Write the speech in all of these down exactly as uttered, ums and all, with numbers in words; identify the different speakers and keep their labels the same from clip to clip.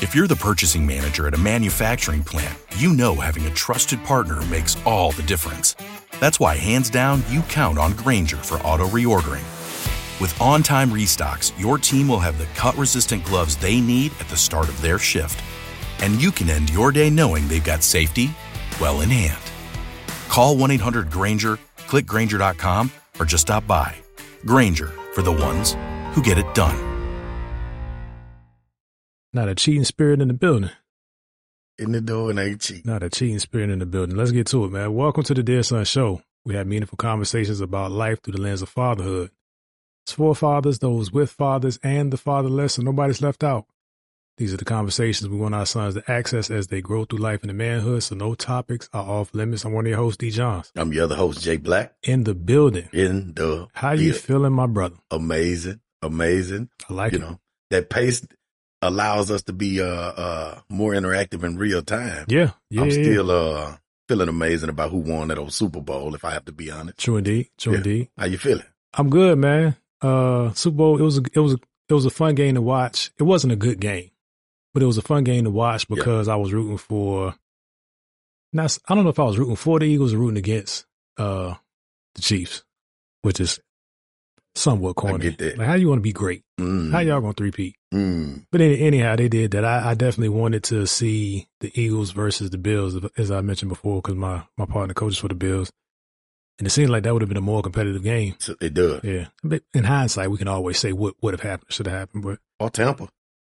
Speaker 1: If you're the purchasing manager at a manufacturing plant, you know having a trusted partner makes all the difference. That's why, hands down, you count on Grainger for auto reordering. With on-time restocks, your team will have the cut-resistant gloves they need at the start of their shift. And you can end your day knowing they've got safety well in hand. Call one eight hundred Grainger, click Grainger dot com, or just stop by. Grainger, for the ones who get it done.
Speaker 2: Not a cheating spirit in the building.
Speaker 3: In the door and ain't cheating.
Speaker 2: Not a cheating spirit in the building. Let's get to it, man. Welcome to the Dear Son Show. We have meaningful conversations about life through the lens of fatherhood. It's for fathers, those with fathers, and the fatherless, so nobody's left out. These are the conversations we want our sons to access as they grow through life into manhood, so no topics are off limits. I'm one of your hosts, D. Johns.
Speaker 3: I'm your other host, Jay Black.
Speaker 2: In the building.
Speaker 3: In the
Speaker 2: How you
Speaker 3: building.
Speaker 2: feeling, my brother?
Speaker 3: Amazing. Amazing.
Speaker 2: I like
Speaker 3: you
Speaker 2: it.
Speaker 3: know, that pace allows us to be uh uh more interactive in real time.
Speaker 2: Yeah. yeah
Speaker 3: I'm
Speaker 2: yeah,
Speaker 3: still uh feeling amazing about who won that old Super Bowl, if I have to be honest.
Speaker 2: True indeed. True
Speaker 3: Yeah.
Speaker 2: indeed.
Speaker 3: How you feeling?
Speaker 2: I'm good, man. Uh, Super Bowl, it was, a, it was, a, it was a fun game to watch. It wasn't a good game, but it was a fun game to watch because yeah. I was rooting for, not, I don't know if I was rooting for the Eagles or rooting against, uh, the Chiefs, which is somewhat corny.
Speaker 3: I get that.
Speaker 2: Like, how you want to be great?
Speaker 3: Mm.
Speaker 2: How y'all going to three-peat?
Speaker 3: Mm.
Speaker 2: But any, anyhow, they did that. I, I definitely wanted to see the Eagles versus the Bills, as I mentioned before, because my, my partner coaches for the Bills. And it seemed like that would have been a more competitive game.
Speaker 3: So it does.
Speaker 2: Yeah. But in hindsight, we can always say what would have happened, should have happened. But
Speaker 3: or Tampa.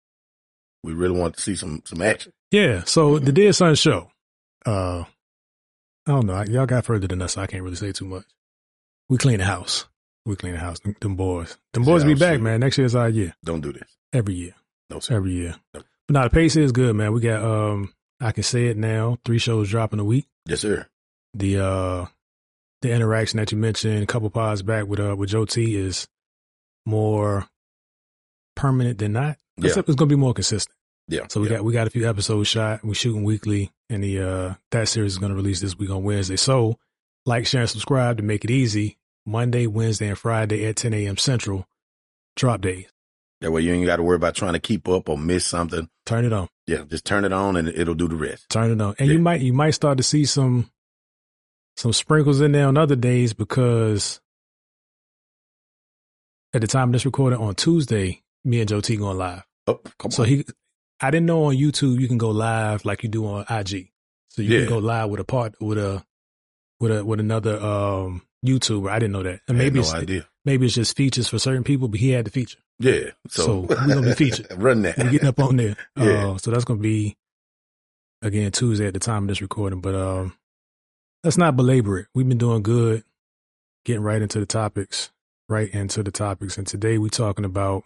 Speaker 3: We really want to see some some action.
Speaker 2: Yeah. So the Dear Son Show. Uh, I don't know. Y'all got further than us, so I can't really say too much. We clean the house. We clean the house. Them, them boys. Them boys
Speaker 3: yeah,
Speaker 2: be back,
Speaker 3: sure.
Speaker 2: man. Next year's our year.
Speaker 3: Don't do this.
Speaker 2: Every year.
Speaker 3: No, sir.
Speaker 2: Every year.
Speaker 3: No.
Speaker 2: But now the pace is good, man. We got, um, I can say it now, three shows dropping a week.
Speaker 3: Yes, sir.
Speaker 2: The, uh, The interaction that you mentioned a couple pods back with uh with Joe T is more permanent than not.
Speaker 3: Yeah.
Speaker 2: It's, it's going to be more consistent.
Speaker 3: Yeah.
Speaker 2: So we
Speaker 3: yeah.
Speaker 2: got we got a few episodes shot. We're shooting weekly, and the uh that series is going to release this week on Wednesday. So like, share, and subscribe to make it easy. Monday, Wednesday, and Friday at ten a.m. Central, drop days.
Speaker 3: That way you ain't got to worry about trying to keep up or miss something.
Speaker 2: Turn it on.
Speaker 3: Yeah, just turn it on and it'll do the rest.
Speaker 2: Turn it on, and
Speaker 3: yeah.
Speaker 2: you might you might start to see some. Some sprinkles in there on other days because at the time of this recording on Tuesday, me and Joe T going live.
Speaker 3: Oh, come
Speaker 2: so
Speaker 3: on.
Speaker 2: he, I didn't know on YouTube you can go live like you do on I G. So you
Speaker 3: yeah.
Speaker 2: can go live with a part with a with a with another um YouTuber. I didn't know that. And
Speaker 3: I
Speaker 2: maybe
Speaker 3: had no
Speaker 2: it's
Speaker 3: idea.
Speaker 2: maybe it's just features for certain people, but he had the feature.
Speaker 3: Yeah. So,
Speaker 2: so we're gonna be featured.
Speaker 3: Run that.
Speaker 2: We're getting up on there.
Speaker 3: yeah.
Speaker 2: Uh, so that's gonna be again Tuesday at the time of this recording, but um. Let's not belabor it. We've been doing good, getting right into the topics, right into the topics. And today we're talking about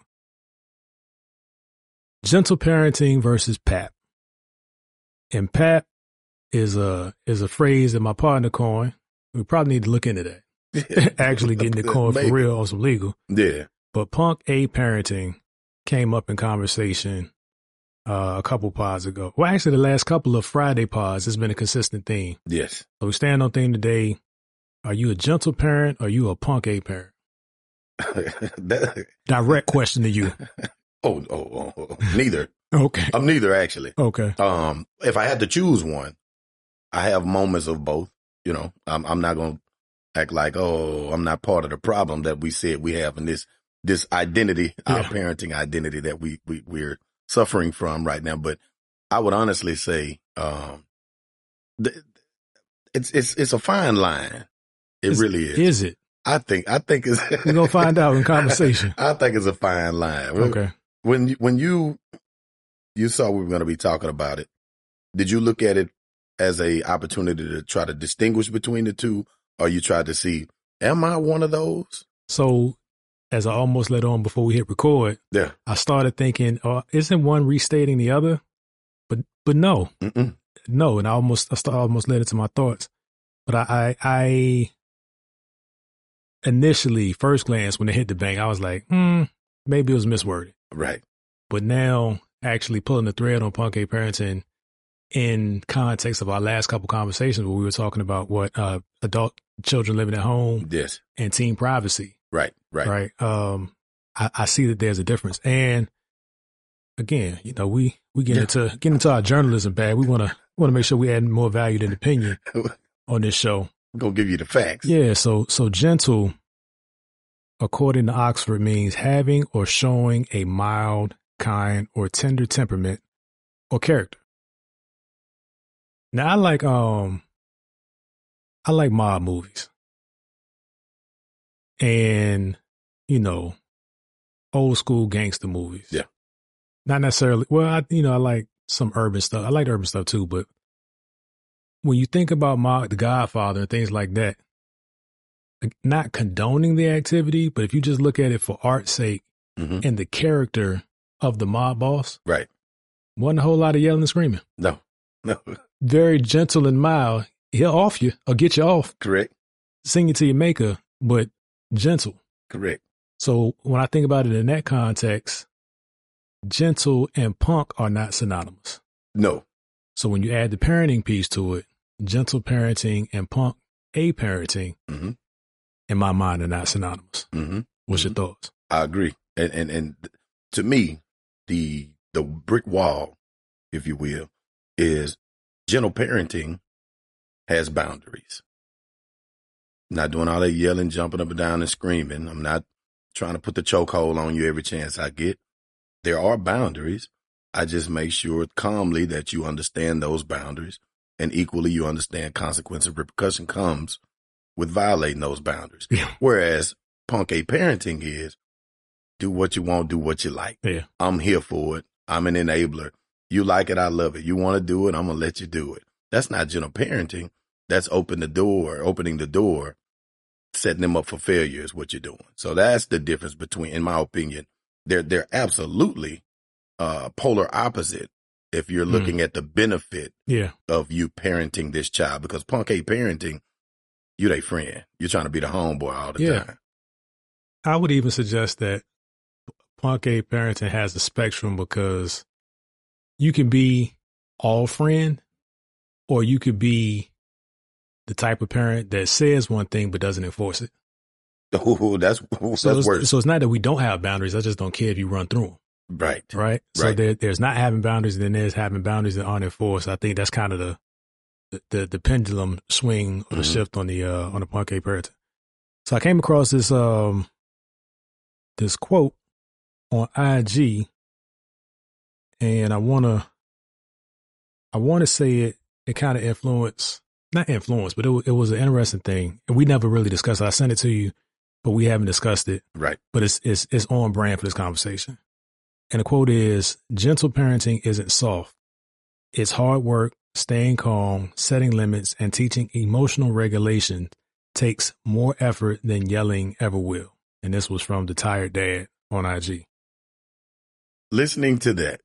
Speaker 2: gentle parenting versus P A P. And P A P is a, is a phrase that my partner coined. We probably need to look into that. Actually getting it coined for real or some legal.
Speaker 3: Yeah.
Speaker 2: But punk A parenting came up in conversation Uh, a couple pods ago. Well, actually, the last couple of Friday pods has been a consistent theme.
Speaker 3: Yes.
Speaker 2: So we stand on theme today. Are you a gentle parent or are you a punk A parent?
Speaker 3: that,
Speaker 2: Direct question to you.
Speaker 3: Oh, oh, oh, oh, neither.
Speaker 2: Okay.
Speaker 3: I'm neither, actually.
Speaker 2: Okay.
Speaker 3: Um, if I had to choose one, I have moments of both. You know, I'm, I'm not going to act like, oh, I'm not part of the problem that we said we have in this, this identity,
Speaker 2: Yeah.
Speaker 3: our parenting identity that we, we, we're suffering from right now. But I would honestly say, um, th- it's, it's, it's a fine line. It
Speaker 2: is,
Speaker 3: really is.
Speaker 2: Is it?
Speaker 3: I think, I think it's,
Speaker 2: We're going to find out in conversation.
Speaker 3: I think it's a fine line.
Speaker 2: Okay.
Speaker 3: When, you- when you, you saw we were going to be talking about it, did you look at it as a opportunity to try to distinguish between the two, or you tried to see, am I one of those?
Speaker 2: So as I almost let on before we hit record,
Speaker 3: Yeah.
Speaker 2: I started thinking, oh, isn't one restating the other? But, but no,
Speaker 3: Mm-mm.
Speaker 2: no. And I almost, I start, almost led into my thoughts, but I, I, I initially first glance when it hit the bank, I was like, hmm, maybe it was misworded.
Speaker 3: Right.
Speaker 2: But now actually pulling the thread on punk A parenting in context of our last couple conversations where we were talking about what, uh, adult children living at home
Speaker 3: Yes.
Speaker 2: and teen privacy.
Speaker 3: Right. Right.
Speaker 2: Right. Um, I, I see that there's a difference. And again, you know, we, we get
Speaker 3: Yeah.
Speaker 2: into, get into our journalism bag. We want to, want to make sure we add more value than opinion on this show.
Speaker 3: I'm going to give you the facts.
Speaker 2: Yeah. So, so gentle, according to Oxford, means having or showing a mild, kind, or tender temperament or character. Now, I like, um, I like mob movies. And, you know, old school gangster movies.
Speaker 3: Yeah.
Speaker 2: Not necessarily, well, I, you know, I like some urban stuff. I like urban stuff too, but when you think about mob, The Godfather and things like that, not condoning the activity, but if you just look at it for art's sake
Speaker 3: Mm-hmm.
Speaker 2: and the character of the mob boss,
Speaker 3: Right.
Speaker 2: wasn't a whole lot of yelling and screaming.
Speaker 3: No. No.
Speaker 2: Very gentle and mild. He'll off you or get you off,
Speaker 3: Correct.
Speaker 2: sing you to your maker, but gentle.
Speaker 3: Correct.
Speaker 2: So when I think about it in that context, gentle and punk are not synonymous.
Speaker 3: No.
Speaker 2: So when you add the parenting piece to it, gentle parenting and punk a parenting,
Speaker 3: Mm-hmm.
Speaker 2: in my mind, are not synonymous.
Speaker 3: Mm-hmm.
Speaker 2: What's
Speaker 3: Mm-hmm.
Speaker 2: your thoughts?
Speaker 3: I agree. And, and, and to me, the, the brick wall, if you will, is gentle parenting has boundaries. Not doing all that yelling, jumping up and down and screaming. I'm not trying to put the chokehold on you every chance I get. There are boundaries. I just make sure calmly that you understand those boundaries, and equally you understand consequence and repercussion comes with violating those boundaries.
Speaker 2: Yeah.
Speaker 3: Whereas punk A parenting is do what you want, do what you like.
Speaker 2: Yeah.
Speaker 3: I'm here for it. I'm an enabler. You like it, I love it. You want to do it, I'm going to let you do it. That's not gentle parenting. That's open the door, opening the door, setting them up for failure is what you're doing. So that's the difference between, in my opinion, they're, they're absolutely uh, polar opposite if you're looking mm. at the benefit
Speaker 2: yeah.
Speaker 3: of you parenting this child, because punk A parenting, you their friend. You're trying to be the homeboy all the
Speaker 2: yeah.
Speaker 3: time.
Speaker 2: I would even suggest that punk A parenting has a spectrum, because you can be all friend, or you could be the type of parent that says one thing but doesn't enforce it.
Speaker 3: Oh, that's that's
Speaker 2: so it's,
Speaker 3: worse.
Speaker 2: So it's not that we don't have boundaries. I just don't care if you run through them.
Speaker 3: Right.
Speaker 2: Right. So
Speaker 3: right.
Speaker 2: there, there's not having boundaries, and then there's having boundaries that aren't enforced. I think that's kind of the the, the, the pendulum swing or the mm-hmm. shift on the uh, on the punk A parenting. So I came across this um this quote on I G, and I wanna I wanna say it it kind of influenced, not influenced, but it it was an interesting thing, and we never really discussed it. I sent it to you, but we haven't discussed it.
Speaker 3: Right.
Speaker 2: But it's it's it's on brand for this conversation. And the quote is, gentle parenting isn't soft. It's hard work, staying calm, setting limits, and teaching emotional regulation takes more effort than yelling ever will. And this was from The Tired Dad on I G.
Speaker 3: Listening to that,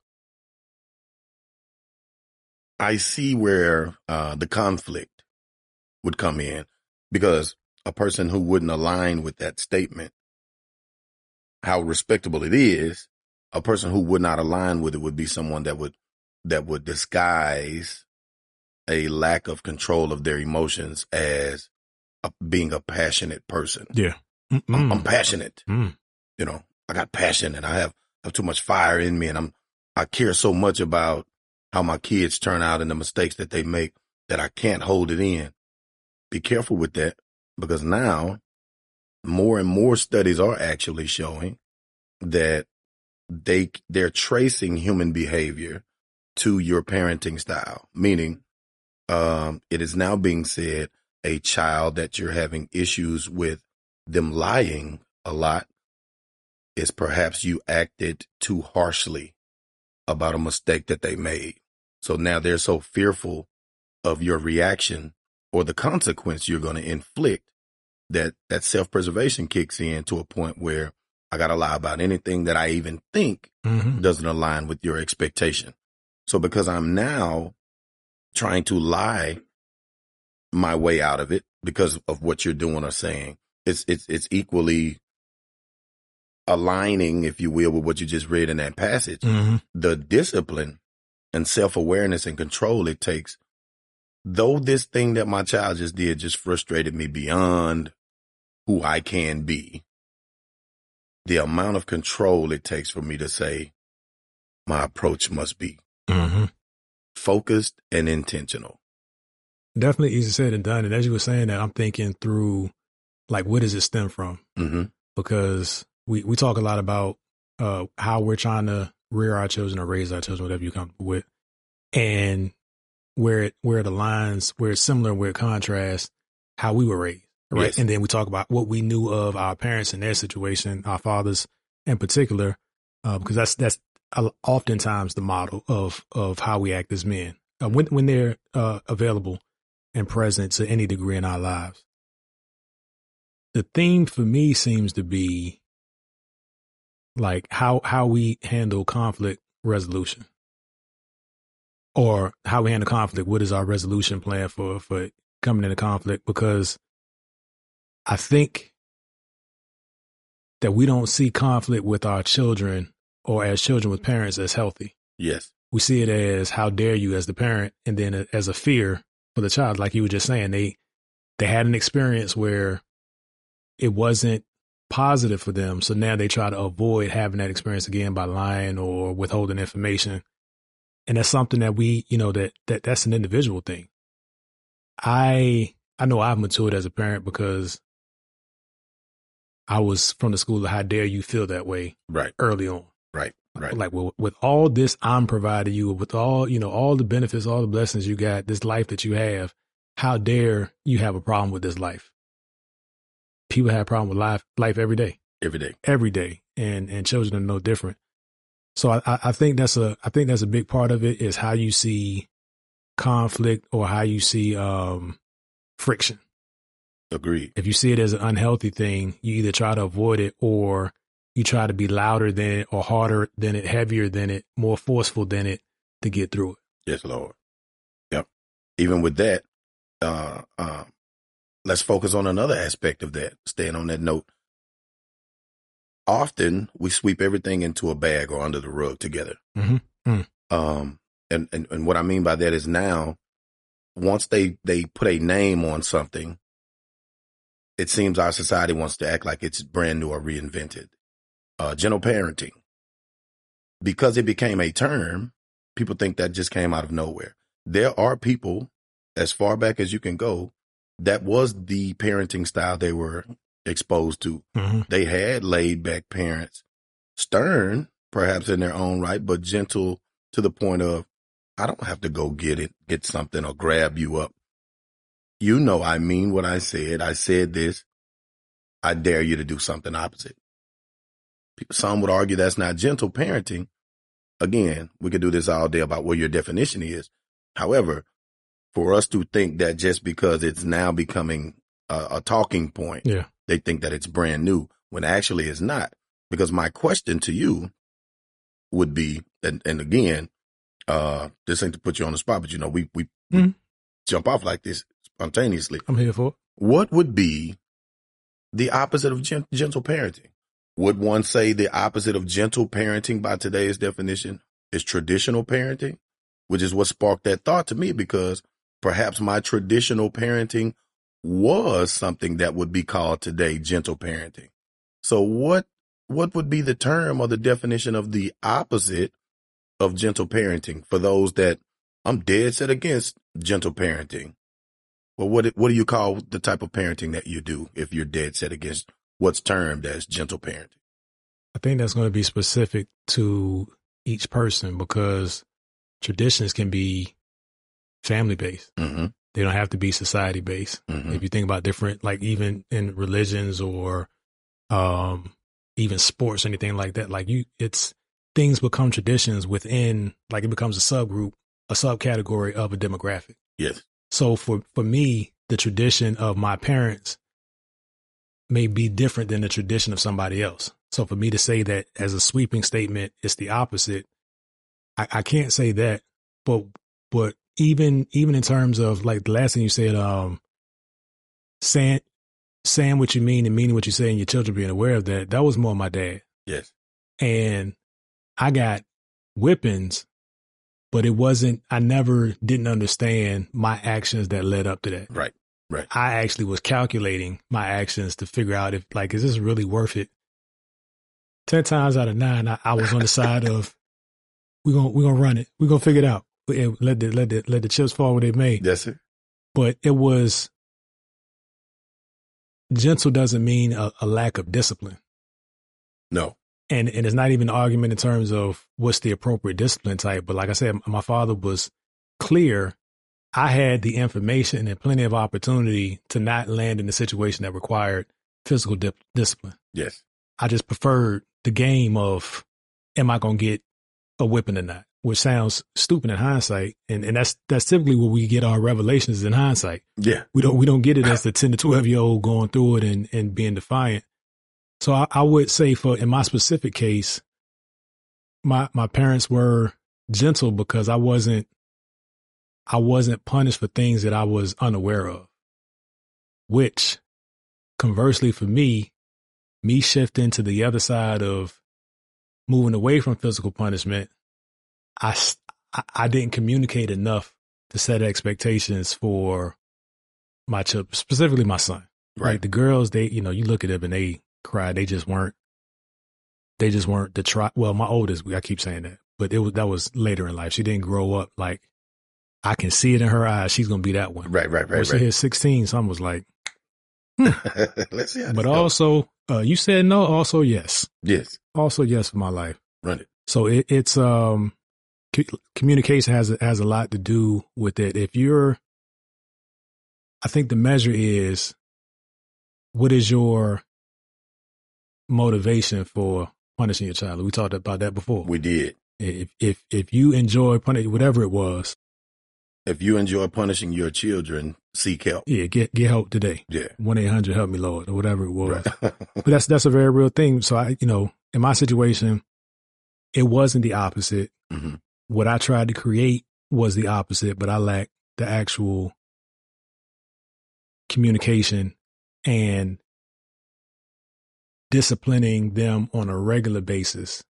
Speaker 3: I see where uh, the conflict would come in, because a person who wouldn't align with that statement, how respectable it is, a person who would not align with it would be someone that would that would disguise a lack of control of their emotions as a, being a passionate person.
Speaker 2: Yeah.
Speaker 3: I'm, I'm passionate.
Speaker 2: Mm.
Speaker 3: You know, I got passion, and I have, have too much fire in me, and I'm I care so much about how my kids turn out and the mistakes that they make that I can't hold it in. Be careful with that, because now more and more studies are actually showing that they they're tracing human behavior to your parenting style, meaning um, it is now being said a child that you're having issues with them lying a lot is perhaps you acted too harshly about a mistake that they made. So now they're so fearful of your reaction or the consequence you're going to inflict that that self-preservation kicks in to a point where I got to lie about anything that I even think
Speaker 2: mm-hmm.
Speaker 3: doesn't align with your expectation. So because I'm now trying to lie my way out of it because of what you're doing or saying, it's it's it's equally aligning, if you will, with what you just read in that passage.
Speaker 2: Mm-hmm.
Speaker 3: The discipline and self-awareness and control it takes, though this thing that my child just did just frustrated me beyond who I can be, the amount of control it takes for me to say, my approach must be.
Speaker 2: Mm-hmm.
Speaker 3: Focused and intentional.
Speaker 2: Definitely easier said than done. And as you were saying that, I'm thinking through, like, where does it stem from?
Speaker 3: Mm-hmm.
Speaker 2: Because we, we talk a lot about uh, how we're trying to rear our children or raise our children, whatever you're comfortable with, and where it, where the lines, where it's similar, where it contrasts how we were raised, right?
Speaker 3: Yes.
Speaker 2: And then we talk about what we knew of our parents and their situation, our fathers in particular, uh, because that's that's oftentimes the model of of how we act as men uh, when when they're uh, available and present to any degree in our lives. The theme for me seems to be like how how we handle conflict resolution, or how we handle conflict. What is our resolution plan for for coming into conflict? Because I think that we don't see conflict with our children or as children with parents as healthy.
Speaker 3: Yes.
Speaker 2: We see it as how dare you as the parent, and then as a fear for the child. Like you were just saying, they they had an experience where it wasn't positive for them. So now they try to avoid having that experience again by lying or withholding information. And that's something that we, you know, that, that that's an individual thing. I, I know I've matured as a parent because I was from the school of how dare you feel that way
Speaker 3: right
Speaker 2: early on.
Speaker 3: Right. Right.
Speaker 2: Like, well, with all this I'm providing you, with all, you know, all the benefits, all the blessings you got, this life that you have, how dare you have a problem with this life? People have a problem with life, life every day,
Speaker 3: every day,
Speaker 2: every day. And, and children are no different. So I, I think that's a, I think that's a big part of it is how you see conflict or how you see, um, friction.
Speaker 3: Agreed.
Speaker 2: If you see it as an unhealthy thing, you either try to avoid it or you try to be louder than it or harder than it, heavier than it, more forceful than it to get through it.
Speaker 3: Yes, Lord. Yep. Even with that, uh, uh, let's focus on another aspect of that, staying on that note. Often we sweep everything into a bag or under the rug together.
Speaker 2: Mm-hmm. Mm.
Speaker 3: Um, and, and, and what I mean by that is now, once they, they put a name on something, it seems our society wants to act like it's brand new or reinvented. Uh, gentle parenting. Because it became a term, people think that just came out of nowhere. There are people, as far back as you can go, that was the parenting style they were exposed to.
Speaker 2: Mm-hmm.
Speaker 3: They had laid back parents, stern, perhaps in their own right, but gentle to the point of, I don't have to go get it, get something or grab you up. You know, I mean what I said. I said this. I dare you to do something opposite. Some would argue that's not gentle parenting. Again, we could do this all day about what your definition is. However, for us to think that just because it's now becoming a, a talking point,
Speaker 2: yeah.
Speaker 3: they think that it's brand new when actually it's not. Because my question to you would be, and, and again, uh, this ain't to put you on the spot, but you know, we, we,
Speaker 2: mm-hmm.
Speaker 3: we jump off like this spontaneously.
Speaker 2: I'm here for it.
Speaker 3: What would be the opposite of gent- gentle parenting? Would one say the opposite of gentle parenting by today's definition is traditional parenting, which is what sparked that thought to me, because perhaps my traditional parenting was something that would be called today gentle parenting. So what, what would be the term or the definition of the opposite of gentle parenting for those that I'm dead set against gentle parenting? Well, what, what do you call the type of parenting that you do if you're dead set against what's termed as gentle parenting?
Speaker 2: I think that's going to be specific to each person because traditions can be family based.
Speaker 3: Mm-hmm.
Speaker 2: They don't have to be society based.
Speaker 3: Mm-hmm.
Speaker 2: If you think about different, like even in religions or um, even sports or anything like that, like you, it's things become traditions within, like it becomes a subgroup, a subcategory of a demographic.
Speaker 3: Yes.
Speaker 2: So for, for me, the tradition of my parents may be different than the tradition of somebody else. So for me to say that as a sweeping statement, it's the opposite. I, I can't say that, but, but even, even in terms of like the last thing you said, um, saying, saying what you mean and meaning what you say and your children being aware of that, that was more my dad.
Speaker 3: Yes.
Speaker 2: And I got whippings, but it wasn't, I never didn't understand my actions that led up to that.
Speaker 3: Right. Right.
Speaker 2: I actually was calculating my actions to figure out if, like, is this really worth it? Ten times out of nine, I, I was on the side of, we're gonna we're gonna run it. We're gonna figure it out. Let the let the let the chips fall where they may.
Speaker 3: Yes, sir.
Speaker 2: But it was gentle doesn't mean a, a lack of discipline.
Speaker 3: No.
Speaker 2: And and it's not even an argument in terms of what's the appropriate discipline type. But like I said, my father was clear. I had the information and plenty of opportunity to not land in a situation that required physical di- discipline.
Speaker 3: Yes.
Speaker 2: I just preferred the game of, am I going to get a whipping or not? Which sounds stupid in hindsight. And and that's that's typically where we get our revelations in hindsight.
Speaker 3: Yeah.
Speaker 2: We don't we don't get it as the ten to twelve year old going through it and, and being defiant. So I, I would say for in my specific case, my my parents were gentle because I wasn't I wasn't punished for things that I was unaware of. Which conversely for me, me shifting to the other side of moving away from physical punishment, I, I didn't communicate enough to set expectations for my children, specifically my son.
Speaker 3: Right.
Speaker 2: Like the girls, they, you know, you look at them and they cry. They just weren't, they just weren't the try. Well, my oldest, I keep saying that, but it was, that was later in life. She didn't grow up like, I can see it in her eyes. She's going to be that one.
Speaker 3: Right, right, right.
Speaker 2: When she
Speaker 3: right.
Speaker 2: hit sixteen, some was like, hmm.
Speaker 3: Let's see how
Speaker 2: But
Speaker 3: this
Speaker 2: also, uh, you said no, also yes.
Speaker 3: Yes.
Speaker 2: Also yes for my life.
Speaker 3: Run it.
Speaker 2: So it, it's, um, c- communication has, has a lot to do with it. If you're, I think the measure is, what is your motivation for punishing your child? We talked about that before.
Speaker 3: We did.
Speaker 2: If, if, if you enjoy punishing, whatever it was.
Speaker 3: If you enjoy punishing your children, seek help.
Speaker 2: Yeah, get get help today.
Speaker 3: Yeah.
Speaker 2: one eight hundred help me, Lord, or whatever it was.
Speaker 3: Right.
Speaker 2: But that's that's a very real thing. So I, you know, in my situation, it wasn't the opposite.
Speaker 3: Mm-hmm.
Speaker 2: What I tried to create was the opposite, but I lacked the actual communication and disciplining them on a regular basis,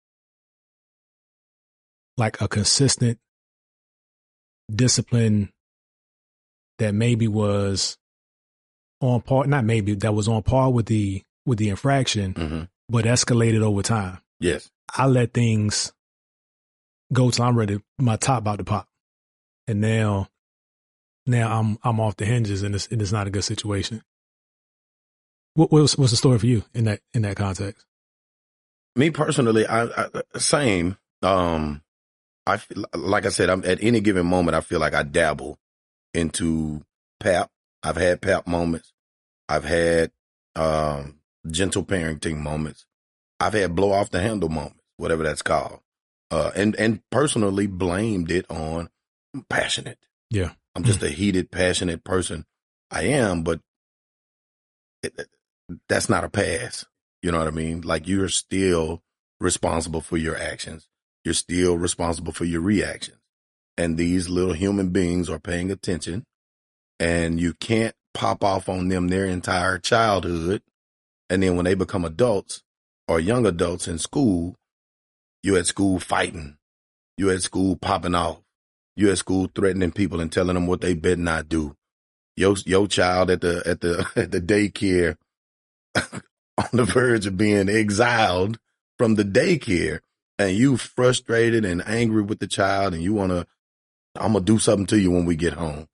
Speaker 2: like a consistent discipline that maybe was on par, not maybe, that was on par with the with the infraction,
Speaker 3: Mm-hmm.
Speaker 2: but escalated over time.
Speaker 3: Yes.
Speaker 2: I let things go till I'm ready, my top about to pop. And now, now I'm I'm off the hinges and it's, and it's not a good situation. What what's, what's the story for you in that in that context?
Speaker 3: Me personally, I, I same. Um, I feel, like I said, I'm at any given moment, I feel like I dabble into P A P. I've had P A P moments. I've had um, gentle parenting moments. I've had blow off the handle moments, whatever that's called. Uh, and, and personally blamed it on I'm passionate.
Speaker 2: Yeah.
Speaker 3: I'm just a heated, passionate person. I am, but it, that's not a pass. You know what I mean? Like you're still responsible for your actions. You're still responsible for your reactions. And these little human beings are paying attention, and you can't pop off on them their entire childhood. And then when they become adults or young adults in school, you're at school fighting. You're at school popping off. You're at school threatening people and telling them what they better not do. Your, your child at the, at the, at the daycare on the verge of being exiled from the daycare, and you frustrated and angry with the child, and you want to, I'm going to do something to you when we get home.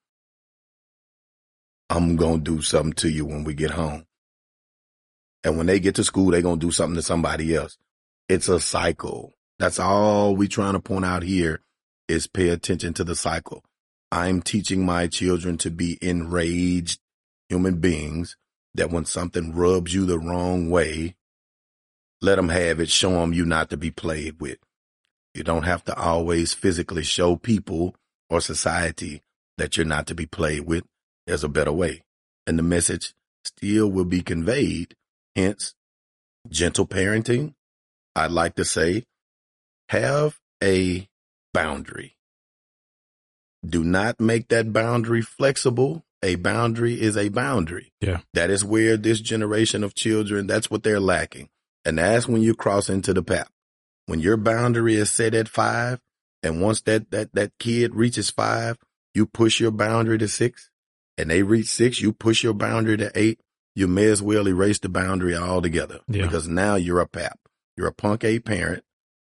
Speaker 3: I'm going to do something to you when we get home. And when they get to school, they're going to do something to somebody else. It's a cycle. That's all we trying to point out here is pay attention to the cycle. I'm teaching my children to be enraged human beings, that when something rubs you the wrong way, let them have it. Show them you not to be played with. You don't have to always physically show people or society that you're not to be played with. There's a better way. And the message still will be conveyed. Hence, gentle parenting. I'd like to say, have a boundary. Do not make that boundary flexible. A boundary is a boundary.
Speaker 2: Yeah.
Speaker 3: That is where this generation of children, that's what they're lacking. And that's when you cross into the P A P. When your boundary is set at five, and once that, that, that kid reaches five, you push your boundary to six, and they reach six, you push your boundary to eight, you may as well erase the boundary altogether.
Speaker 2: Yeah.
Speaker 3: Because now you're a P A P. You're a punk A parent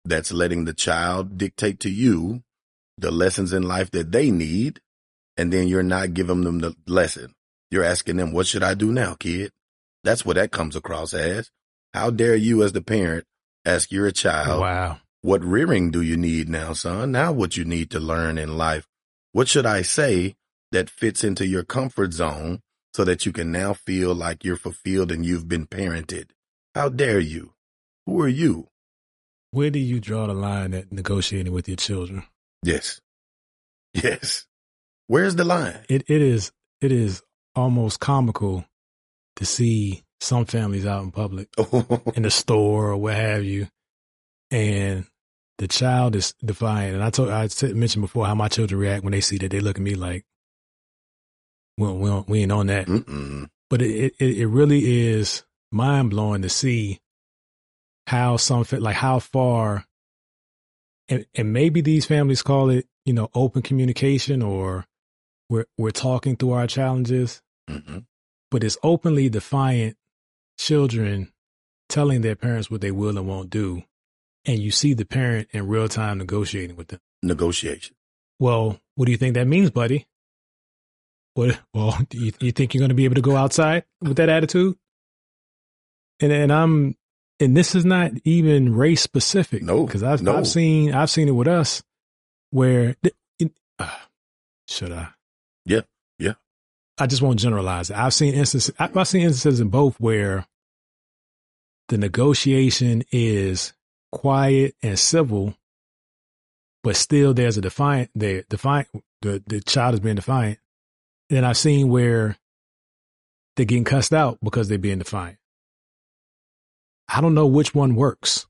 Speaker 3: that's letting the child dictate to you the lessons in life that they need, and then you're not giving them the lesson. You're asking them, what should I do now, kid? That's what that comes across as. How dare you as the parent ask your child,
Speaker 2: wow,
Speaker 3: what rearing do you need now, son? Now what you need to learn in life? What should I say that fits into your comfort zone so that you can now feel like you're fulfilled and you've been parented? How dare you? Who are you?
Speaker 2: Where do you draw the line at negotiating with your children?
Speaker 3: Yes. Yes. Where's the line?
Speaker 2: It it is it is almost comical to see some families out in public, in the store or what have you, and the child is defiant. And I told I mentioned before how my children react when they see that. They look at me like, "We don't, we, don't, we ain't on that."
Speaker 3: Mm-mm.
Speaker 2: But it, it it really is mind blowing to see how some like how far, and, and maybe these families call it, you know, open communication, or we're we're talking through our challenges.
Speaker 3: Mm-hmm.
Speaker 2: But it's openly defiant children telling their parents what they will and won't do, and you see the parent in real time negotiating with them.
Speaker 3: Negotiation.
Speaker 2: Well, what do you think that means, buddy? What? Well, do you, you think you're going to be able to go outside with that attitude? And and I'm, and this is not even race specific.
Speaker 3: No,
Speaker 2: because I've
Speaker 3: no.
Speaker 2: I've seen I've seen it with us where it, uh, should I?
Speaker 3: Yeah, yeah.
Speaker 2: I just won't generalize it. I've seen instances. I've seen instances in both where the negotiation is quiet and civil, but still there's a defiant. The defiant. The the child is being defiant. And then I've seen where they're getting cussed out because they're being defiant. I don't know which one works.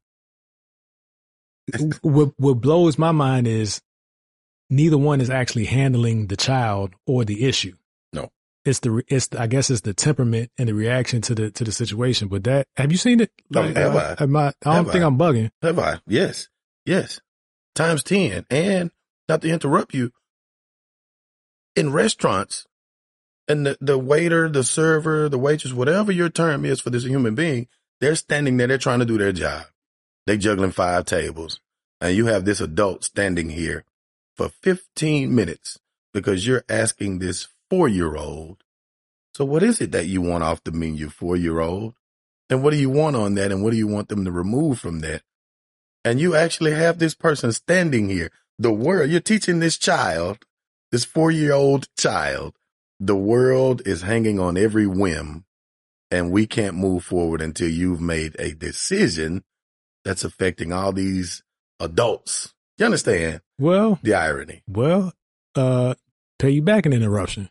Speaker 2: what, what blows my mind is neither one is actually handling the child or the issue.
Speaker 3: No,
Speaker 2: it's the it's the, I guess it's the temperament and the reaction to the to the situation. But that, have you seen it?
Speaker 3: Like, have
Speaker 2: uh,
Speaker 3: I?
Speaker 2: Am I, I don't
Speaker 3: Have
Speaker 2: think
Speaker 3: I?
Speaker 2: I'm bugging.
Speaker 3: Have I? Yes, yes. Times ten. And not to interrupt you, in restaurants, and the, the waiter, the server, the waitress, whatever your term is for this human being, they're standing there, they're trying to do their job. They juggling five tables. And you have this adult standing here for fifteen minutes because you're asking this four-year-old, so what is it that you want off the menu, four-year-old? And what do you want on that? And what do you want them to remove from that? And you actually have this person standing here. The world, you're teaching this child, this four-year-old child, the world is hanging on every whim, and we can't move forward until you've made a decision that's affecting all these adults. You understand?
Speaker 2: Well,
Speaker 3: the irony.
Speaker 2: Well, uh, pay you back an interruption.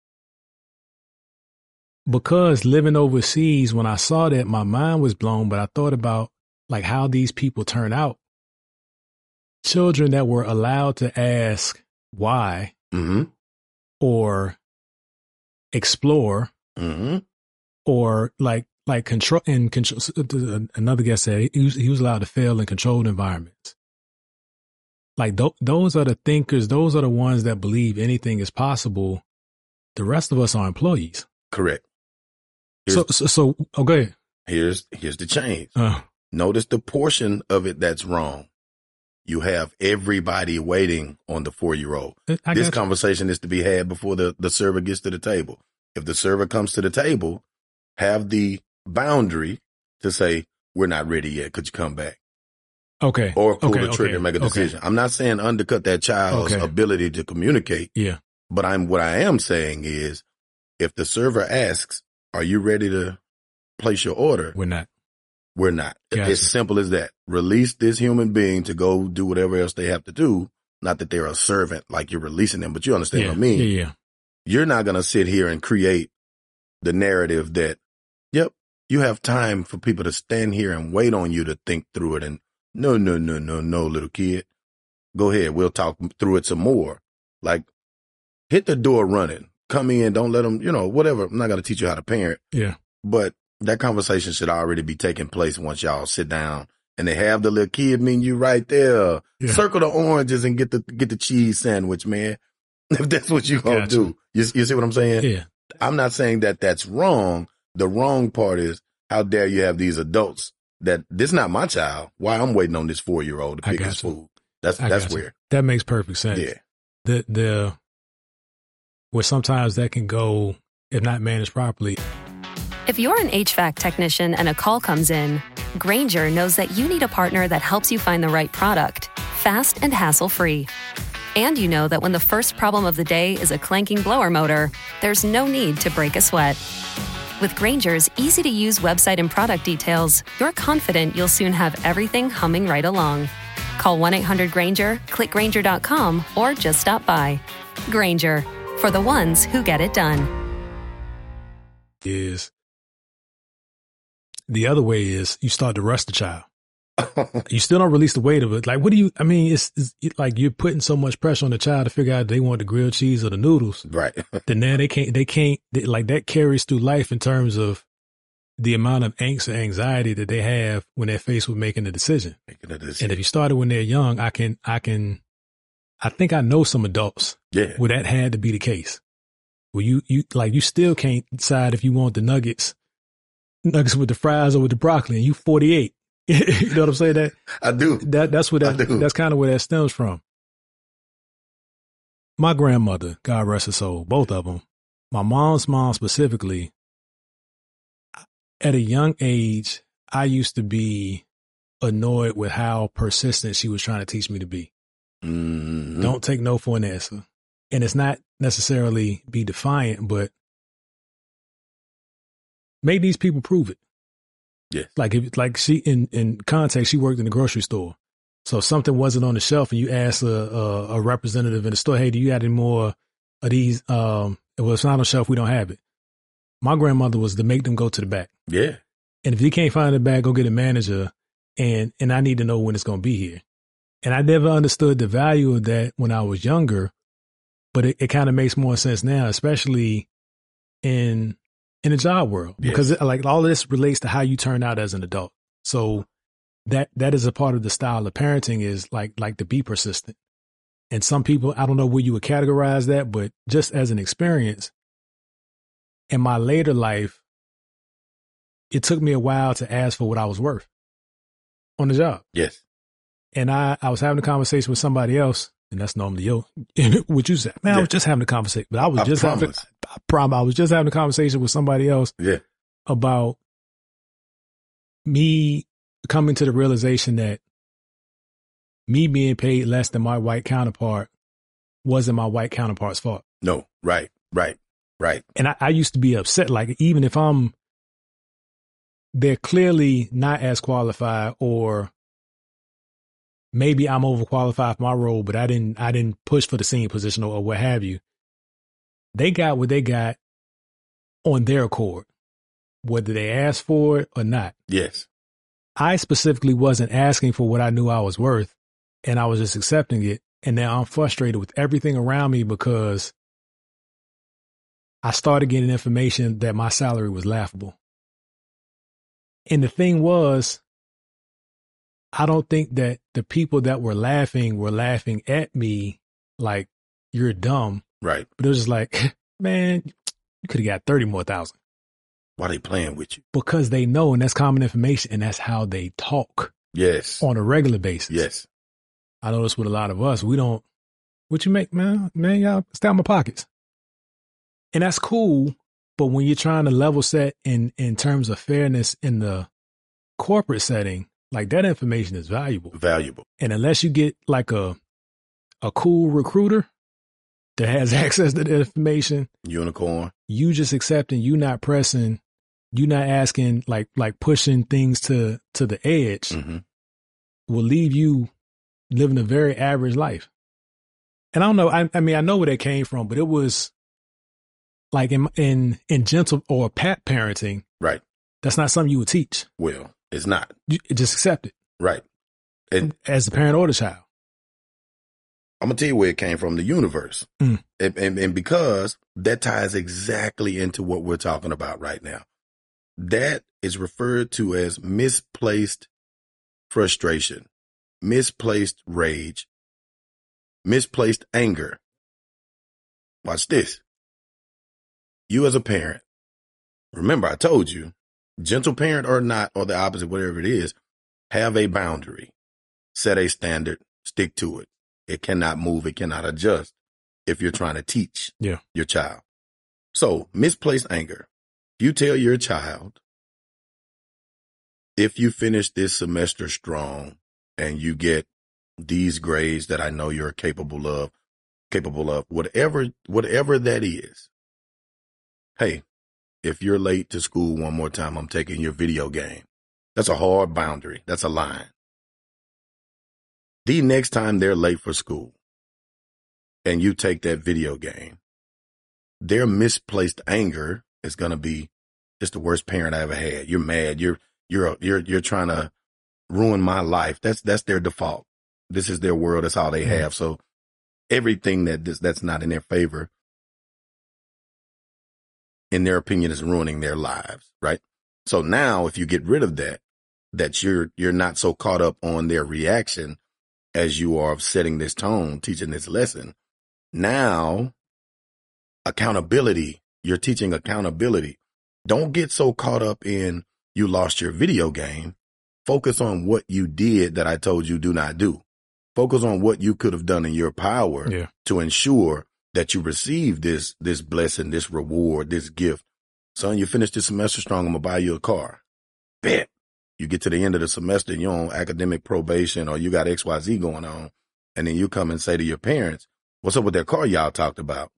Speaker 2: Because living overseas, when I saw that, my mind was blown, but I thought about like how these people turn out. Children that were allowed to ask why,
Speaker 3: mm-hmm.
Speaker 2: or explore,
Speaker 3: mm-hmm.
Speaker 2: or like like control and control. Another guest said he was, he was allowed to fail in controlled environments. Like th- those are the thinkers. Those are the ones that believe anything is possible. The rest of us are employees.
Speaker 3: Correct.
Speaker 2: So, so, so, oh, go ahead.
Speaker 3: Here's, here's the change.
Speaker 2: Uh,
Speaker 3: Notice the portion of it that's wrong. You have everybody waiting on the four-year-old.
Speaker 2: I
Speaker 3: this
Speaker 2: you.
Speaker 3: conversation is to be had before the, the server gets to the table. If the server comes to the table, have the boundary to say, we're not ready yet. Could you come back?
Speaker 2: Okay.
Speaker 3: Or pull
Speaker 2: okay,
Speaker 3: the trigger
Speaker 2: okay,
Speaker 3: and make a decision.
Speaker 2: Okay.
Speaker 3: I'm not saying undercut that child's
Speaker 2: okay.
Speaker 3: ability to communicate.
Speaker 2: Yeah.
Speaker 3: But I'm, what I am saying is if the server asks, are you ready to place your order?
Speaker 2: We're not.
Speaker 3: We're not.
Speaker 2: Gotcha.
Speaker 3: It's simple as that. Release this human being to go do whatever else they have to do. Not that they're a servant, like you're releasing them, but you understand
Speaker 2: yeah.
Speaker 3: what I mean?
Speaker 2: Yeah, yeah.
Speaker 3: You're not going to sit here and create the narrative that, yep, you have time for people to stand here and wait on you to think through it. And no, no, no, no, no, little kid. Go ahead. We'll talk through it some more. Like, hit the door running. Come in. Don't let them, you know, whatever. I'm not going to teach you how to parent.
Speaker 2: Yeah.
Speaker 3: But that conversation should already be taking place once y'all sit down and they have the little kid menu right there. Yeah. Circle the oranges and get the get the cheese sandwich, man. If that's what you gonna
Speaker 2: gotcha.
Speaker 3: do. You, you see what I'm saying?
Speaker 2: Yeah.
Speaker 3: I'm not saying that that's wrong. The wrong part is how dare you have these adults that this not my child. Why I'm waiting on this four year old to pick his
Speaker 2: you.
Speaker 3: food. That's
Speaker 2: I
Speaker 3: that's weird.
Speaker 2: That makes perfect sense.
Speaker 3: Yeah.
Speaker 2: The the where sometimes that can go if not managed properly.
Speaker 4: If you're an H V A C technician and a call comes in, Grainger knows that you need a partner that helps you find the right product, fast and hassle-free. And you know that when the first problem of the day is a clanking blower motor, there's no need to break a sweat. With Grainger's easy-to-use website and product details, you're confident you'll soon have everything humming right along. Call one eight hundred Grainger, click Grainger dot com, or just stop by. Grainger, for the ones who get it done.
Speaker 2: Is the other way is you start to rush the child. You still don't release the weight of it. Like, what do you, I mean, it's, it's like you're putting so much pressure on the child to figure out if they want the grilled cheese or the noodles.
Speaker 3: Right.
Speaker 2: Then now they can't, they can't, they, like that carries through life in terms of the amount of angst and anxiety that they have when they're faced with making a decision.
Speaker 3: Making a decision.
Speaker 2: And if you started when they're young, I can, I can, I think I know some adults
Speaker 3: yeah.
Speaker 2: where that had to be the case. Where you, you, like, you still can't decide if you want the nuggets, nuggets with the fries or with the broccoli, and you forty-eight. You know what I'm saying? That
Speaker 3: I do.
Speaker 2: That that's what that, that's kind of where that stems from. My grandmother, God rest her soul, both of them, my mom's mom specifically, at a young age, I used to be annoyed with how persistent she was trying to teach me to be.
Speaker 3: Mm-hmm.
Speaker 2: Don't take no for an answer. And it's not necessarily be defiant, but make these people prove it.
Speaker 3: Yes.
Speaker 2: Like if, like she, in, in context, she worked in the grocery store. So if something wasn't on the shelf and you asked a, a, a representative in the store, hey, do you have any more of these? Um, well, it's not on the shelf. We don't have it. My grandmother was to make them go to the back.
Speaker 3: Yeah.
Speaker 2: And if you can't find the bag, go get a manager. And, and I need to know when it's going to be here. And I never understood the value of that when I was younger, but it, it kind of makes more sense now, especially in, in the job world,
Speaker 3: yes.
Speaker 2: because it, like all of this relates to how you turn out as an adult. So that, that is a part of the style of parenting is like, like to be persistent. And some people, I don't know where you would categorize that, but just as an experience in my later life, it took me a while to ask for what I was worth on the job.
Speaker 3: Yes.
Speaker 2: And I, I was having a conversation with somebody else, and that's normally yo. What you said, man,
Speaker 3: yeah.
Speaker 2: I was just having a conversation, but I was
Speaker 3: I
Speaker 2: just
Speaker 3: promise.
Speaker 2: having, I promise, I was just having a conversation with somebody else
Speaker 3: yeah.
Speaker 2: about me coming to the realization that me being paid less than my white counterpart wasn't my white counterpart's fault.
Speaker 3: No, right, right, right.
Speaker 2: And I, I used to be upset, like even if I'm, they're clearly not as qualified, or maybe I'm overqualified for my role, but I didn't, I didn't push for the senior position or, or what have you. They got what they got on their accord, whether they asked for it or not.
Speaker 3: Yes.
Speaker 2: I specifically wasn't asking for what I knew I was worth, and I was just accepting it. And now I'm frustrated with everything around me because I started getting information that my salary was laughable. And the thing was, I don't think that the people that were laughing were laughing at me like, you're dumb.
Speaker 3: Right.
Speaker 2: But it was just like, man, you could have got thirty more thousand.
Speaker 3: Why they playing with you?
Speaker 2: Because they know, and that's common information, and that's how they talk.
Speaker 3: Yes.
Speaker 2: On a regular basis.
Speaker 3: Yes.
Speaker 2: I notice with a lot of us, we don't, what you make, man? Man, y'all stay out my pockets. And that's cool. But when you're trying to level set in, in terms of fairness in the corporate setting, like that information is valuable.
Speaker 3: Valuable.
Speaker 2: And unless you get like a, a cool recruiter that has access to the information,
Speaker 3: unicorn,
Speaker 2: you just accepting, you not pressing, you not asking, like, like pushing things to, to the edge
Speaker 3: mm-hmm.
Speaker 2: will leave you living a very average life. And I don't know, I, I mean, I know where that came from, but it was like in, in, in gentle or pat parenting.
Speaker 3: Right.
Speaker 2: That's not something you would teach.
Speaker 3: Well, it's not.
Speaker 2: You just accept it.
Speaker 3: Right. And
Speaker 2: as the parent or the child.
Speaker 3: I'm going to tell you where it came from, the universe.
Speaker 2: Mm.
Speaker 3: And, and, and because that ties exactly into what we're talking about right now. That is referred to as misplaced frustration, misplaced rage, misplaced anger. Watch this. You as a parent, remember I told you, gentle parent or not, or the opposite, whatever it is, have a boundary, set a standard, stick to it. It cannot move. It cannot adjust if you're trying to teach
Speaker 2: yeah.
Speaker 3: your child. So misplaced anger. You tell your child, if you finish this semester strong and you get these grades that I know you're capable of, capable of, whatever, whatever that is. Hey, if you're late to school one more time, I'm taking your video game. That's a hard boundary. That's a line. The next time they're late for school and you take that video game, their misplaced anger is going to be, it's the worst parent I ever had. You're mad. You're, you're, you're, you're trying to ruin my life. That's, that's their default. This is their world. That's all they mm-hmm. have. So everything that this, that's not in their favor, in their opinion, is ruining their lives. Right. So now if you get rid of that, that you're, you're not so caught up on their reaction as you are of setting this tone, teaching this lesson. Now, accountability, you're teaching accountability. Don't get so caught up in you lost your video game. Focus on what you did that I told you do not do. Focus on what you could have done in your power
Speaker 2: yeah.
Speaker 3: to ensure that you receive this, this blessing, this reward, this gift. Son, you finish this semester strong, I'm going to buy you a car. Bet. You get to the end of the semester and you're on academic probation or you got X Y Z going on. And then you come and say to your parents, what's up with that car y'all talked about?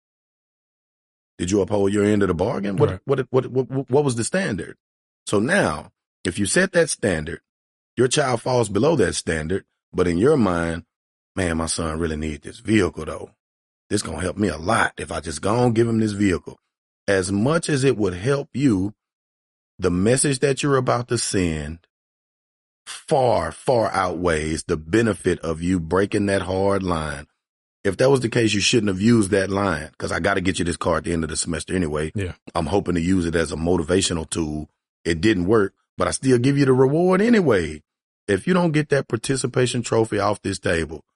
Speaker 3: Did you uphold your end of the bargain? What,
Speaker 2: right.
Speaker 3: what, what, what, what, what was the standard? So now, if you set that standard, your child falls below that standard, but in your mind, man, my son really needs this vehicle though. This going to help me a lot if I just go and give him this vehicle. As much as it would help you, the message that you're about to send far, far outweighs the benefit of you breaking that hard line. If that was the case, you shouldn't have used that line because I got to get you this car at the end of the semester anyway.
Speaker 2: Yeah.
Speaker 3: I'm hoping to use it as a motivational tool. It didn't work, but I still give you the reward anyway. If you don't get that participation trophy off this table,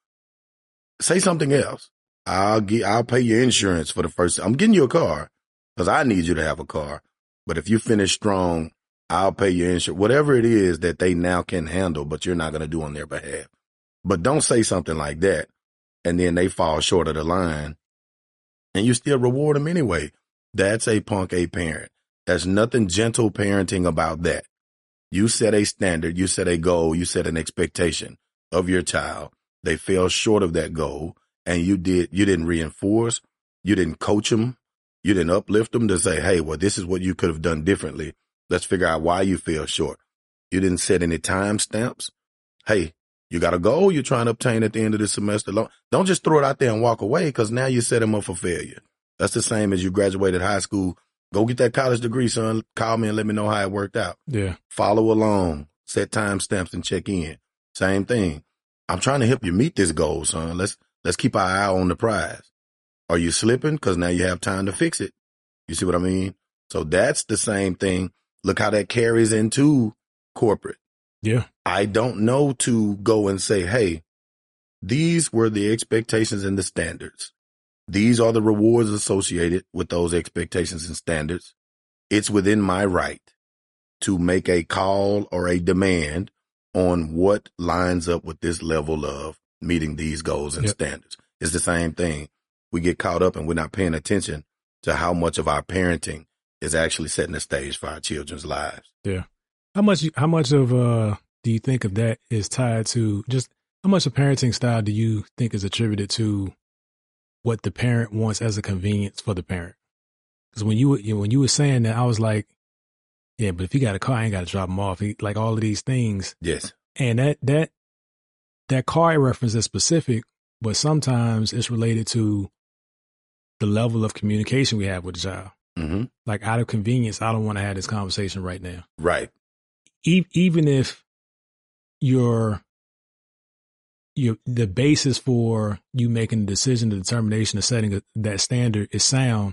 Speaker 3: say something else. I'll get, I'll pay your insurance for the first. I'm getting you a car because I need you to have a car. But if you finish strong, I'll pay your insurance, whatever it is that they now can handle, but you're not going to do on their behalf. But don't say something like that. And then they fall short of the line and you still reward them anyway. That's a punk A parent. There's nothing gentle parenting about that. You set a standard, you set a goal, you set an expectation of your child. They fell short of that goal and you did, you didn't reinforce, you didn't coach them, you didn't uplift them to say, hey, well, this is what you could have done differently. Let's figure out why you fell short. You didn't set any time stamps. Hey, you got a goal you're trying to obtain at the end of the semester. Don't just throw it out there and walk away because now you set them up for failure. That's the same as you graduated high school. Go get that college degree, son. Call me and let me know how it worked out.
Speaker 2: Yeah.
Speaker 3: Follow along, set time stamps and check in. Same thing. I'm trying to help you meet this goal, son. Let's, let's keep our eye on the prize. Are you slipping? Because now you have time to fix it. You see what I mean? So that's the same thing. Look how that carries into corporate.
Speaker 2: Yeah.
Speaker 3: I don't know to go and say, hey, these were the expectations and the standards. These are the rewards associated with those expectations and standards. It's within my right to make a call or a demand on what lines up with this level of meeting these goals and yep. standards. It's the same thing. We get caught up and we're not paying attention to how much of our parenting is actually setting the stage for our children's lives.
Speaker 2: Yeah. How much, how much of, uh, do you think of that is tied to just how much of parenting style do you think is attributed to what the parent wants as a convenience for the parent? Because when you, you know, when you were saying that, I was like, yeah, but if he got a car, I ain't got to drop him off. He, like all of these things.
Speaker 3: Yes.
Speaker 2: And that, that, that car reference is specific, but sometimes it's related to the level of communication we have with the child.
Speaker 3: Mm-hmm.
Speaker 2: Like out of convenience, I don't want to have this conversation right now.
Speaker 3: Right.
Speaker 2: E- even if your, your, the basis for you making the decision, the determination of setting a, that standard is sound,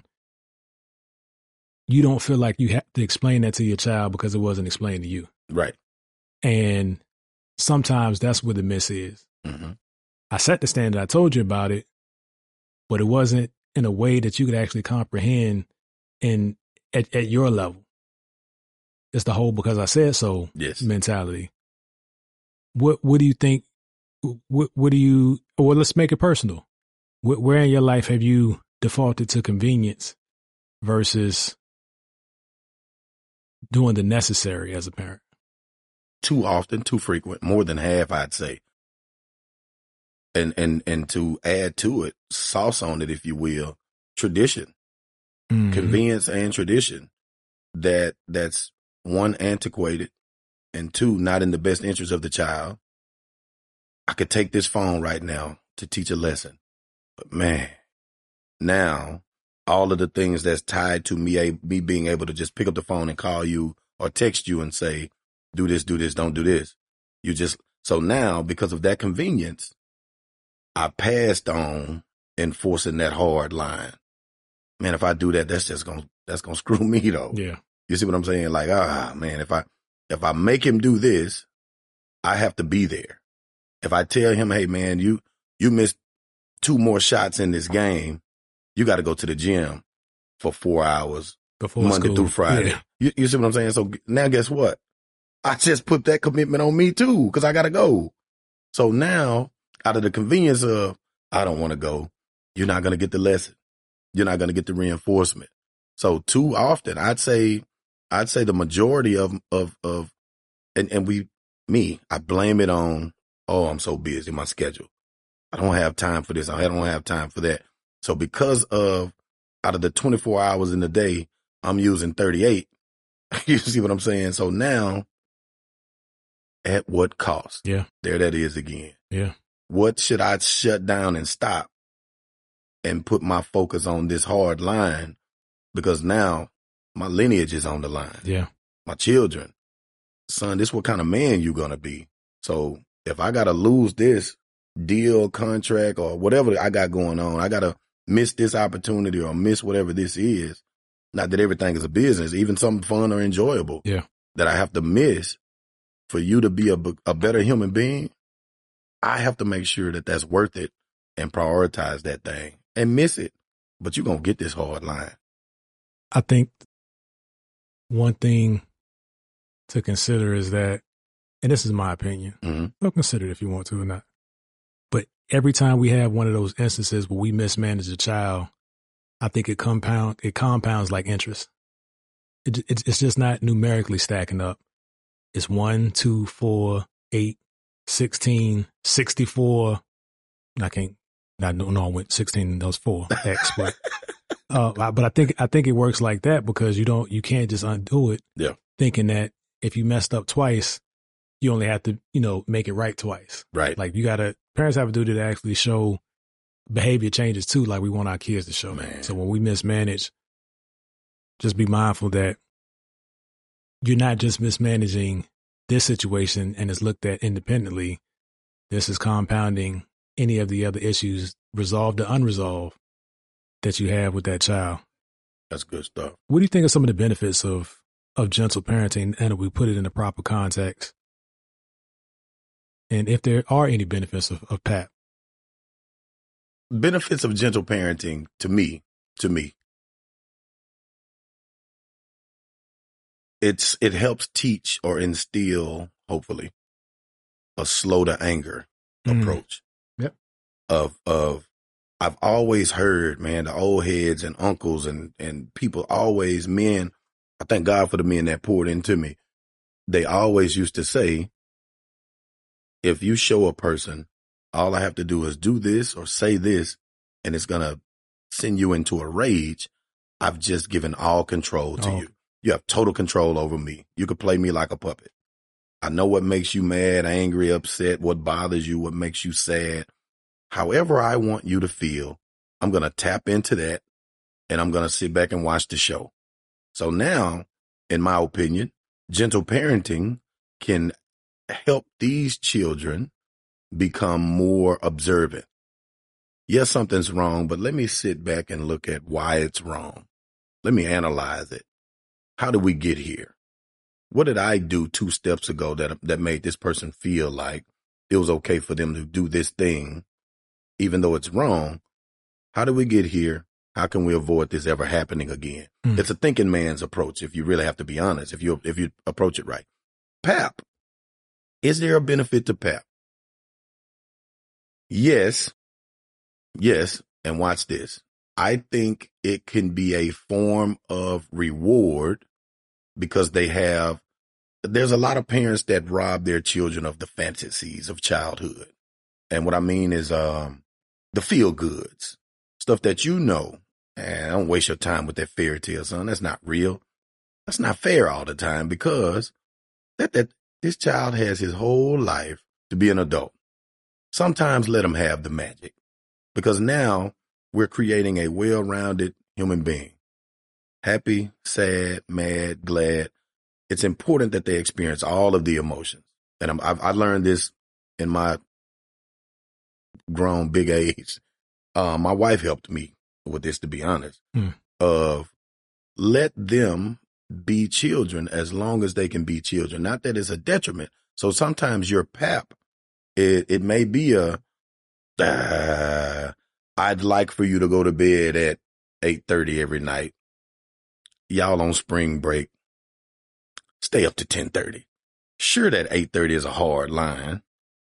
Speaker 2: you don't feel like you have to explain that to your child because it wasn't explained to you.
Speaker 3: Right.
Speaker 2: And sometimes that's where the miss is.
Speaker 3: Mm-hmm.
Speaker 2: I set the standard, I told you about it, but it wasn't in a way that you could actually comprehend in at, at your level. it's the whole because I said so
Speaker 3: Yes.
Speaker 2: mentality. What what do you think? What what do you? Well, let's make it personal. Where, where in your life have you defaulted to convenience versus doing the necessary as a parent?
Speaker 3: Too often, too frequent, more than half, I'd say. And and and to add to it, sauce on it, if you will, tradition,
Speaker 2: Mm-hmm.
Speaker 3: convenience, and tradition. That that's one, antiquated, and two, not in the best interest of the child. I could take this phone right now to teach a lesson, but man, now all of the things that's tied to me, a, me being able to just pick up the phone and call you or text you and say, do this, do this, don't do this. You just, so now because of that convenience, I passed on enforcing that hard line. Man, if I do that, that's just going to, that's going to screw me though.
Speaker 2: Yeah.
Speaker 3: You see what I'm saying? Like, ah, man, if I, if I make him do this, I have to be there. If I tell him, hey man, you, you missed two more shots in this game, you got to go to the gym for four hours,
Speaker 2: Before
Speaker 3: Monday
Speaker 2: school.
Speaker 3: through Friday.
Speaker 2: Yeah.
Speaker 3: You, you see what I'm saying? So now guess what? I just put that commitment on me too, because I got to go. So now out of the convenience of, I don't want to go, you're not going to get the lesson. You're not going to get the reinforcement. So too often, I'd say, I'd say the majority of, of, of, and, and we, me, I blame it on, oh, I'm so busy, my schedule. I don't have time for this. I don't have time for that. So because of, out of the twenty-four hours in the day, I'm using thirty-eight. You see what I'm saying? So now, at what cost?
Speaker 2: Yeah.
Speaker 3: There that is again.
Speaker 2: Yeah.
Speaker 3: What should I shut down and stop and put my focus on this hard line? Because now my lineage is on the line.
Speaker 2: Yeah.
Speaker 3: My children, son, this what kind of man you gonna be. So if I gotta lose this deal, contract, or whatever I got going on, I gotta miss this opportunity or miss whatever this is. Not that everything is a business, even something fun or enjoyable.
Speaker 2: Yeah.
Speaker 3: That I have to miss for you to be a, a better human being. I have to make sure that that's worth it and prioritize that thing and miss it. But you're gonna get this hard line.
Speaker 2: I think one thing to consider is that, and this is my opinion,
Speaker 3: Mm-hmm.
Speaker 2: don't consider it if you want to or not, but every time we have one of those instances where we mismanage a child, I think it compound it compounds like interest. It, it, it's just not numerically stacking up. It's one, two, four, eight, sixteen, sixty-four. I can't, I don't know, I went sixteen and those four X, but, uh, but I think, I think it works like that because you don't, you can't just undo it.
Speaker 3: Yeah.
Speaker 2: Thinking that if you messed up twice, you only have to, you know, make it right twice.
Speaker 3: Right.
Speaker 2: Like you gotta, parents have a duty to actually show behavior changes too, like we want our kids to show.
Speaker 3: Man.
Speaker 2: So when we mismanage, just be mindful that you're not just mismanaging this situation and it's looked at independently. This is compounding any of the other issues, resolved or unresolved, that you have with that child.
Speaker 3: That's good stuff.
Speaker 2: What do you think are some of the benefits of, of gentle parenting, and if we put it in the proper context? And if there are any benefits of, of P A P?
Speaker 3: Benefits of gentle parenting to me, to me, it's, it helps teach or instill, hopefully, a slow to anger
Speaker 2: Mm.
Speaker 3: approach.
Speaker 2: Yep.
Speaker 3: Of, of, I've always heard, man, the old heads and uncles and, and people always, men, I thank God for the men that poured into me. They always used to say, if you show a person, all I have to do is do this or say this, and it's going to send you into a rage. I've just given all control to
Speaker 2: Oh.
Speaker 3: you. You have total control over me. You could play me like a puppet. I know what makes you mad, angry, upset, what bothers you, what makes you sad. However I want you to feel, I'm going to tap into that, and I'm going to sit back and watch the show. So now, in my opinion, gentle parenting can help these children become more observant. Yes, something's wrong, but let me sit back and look at why it's wrong. Let me analyze it. How did we get here? What did I do two steps ago that that made this person feel like it was okay for them to do this thing, even though it's wrong? How did we get here? How can we avoid this ever happening again? Mm. It's a thinking man's approach. If you really have to be honest, if you, if you approach it right. P A P. Is there a benefit to P A P? Yes. Yes. And watch this. I think it can be a form of reward because they have, there's a lot of parents that rob their children of the fantasies of childhood. And what I mean is, um, the feel goods, stuff that, you know, and don't waste your time with that fairy tale, son. That's not real. That's not fair all the time because that, that this child has his whole life to be an adult. Sometimes let him have the magic because now we're creating a well-rounded human being. Happy, sad, mad, glad. It's important that they experience all of the emotions. And I'm, I've, I learned this in my grown big age. Uh, my wife helped me with this, to be honest, mm. of let them be children as long as they can be children. Not that it's a detriment. So sometimes your P A P, it, it may be a, uh, I'd like for you to go to bed at eight thirty every night. Y'all on spring break. Stay up to ten thirty. Sure, that eight thirty is a hard line,